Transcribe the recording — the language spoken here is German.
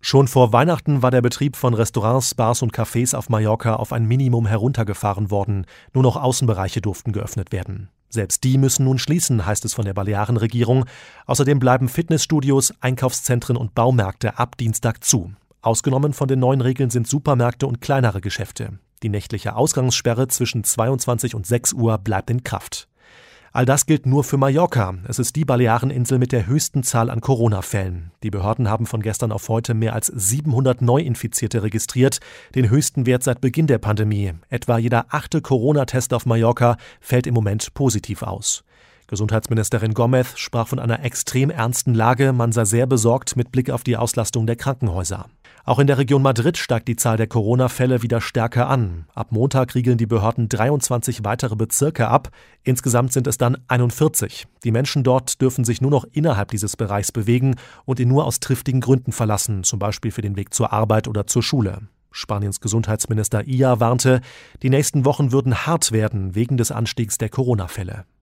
Schon vor Weihnachten war der Betrieb von Restaurants, Bars und Cafés auf Mallorca auf ein Minimum heruntergefahren worden. Nur noch Außenbereiche durften geöffnet werden. Selbst die müssen nun schließen, heißt es von der Balearenregierung. Außerdem bleiben Fitnessstudios, Einkaufszentren und Baumärkte ab Dienstag zu. Ausgenommen von den neuen Regeln sind Supermärkte und kleinere Geschäfte. Die nächtliche Ausgangssperre zwischen 22 und 6 Uhr bleibt in Kraft. All das gilt nur für Mallorca. Es ist die Baleareninsel mit der höchsten Zahl an Corona-Fällen. Die Behörden haben von gestern auf heute mehr als 700 Neuinfizierte registriert, den höchsten Wert seit Beginn der Pandemie. Etwa jeder 8. Corona-Test auf Mallorca fällt im Moment positiv aus. Gesundheitsministerin Gómez sprach von einer extrem ernsten Lage. Man sei sehr besorgt mit Blick auf die Auslastung der Krankenhäuser. Auch in der Region Madrid steigt die Zahl der Corona-Fälle wieder stärker an. Ab Montag riegeln die Behörden 23 weitere Bezirke ab. Insgesamt sind es dann 41. Die Menschen dort dürfen sich nur noch innerhalb dieses Bereichs bewegen und ihn nur aus triftigen Gründen verlassen, zum Beispiel für den Weg zur Arbeit oder zur Schule. Spaniens Gesundheitsminister Illa warnte, die nächsten Wochen würden hart werden wegen des Anstiegs der Corona-Fälle.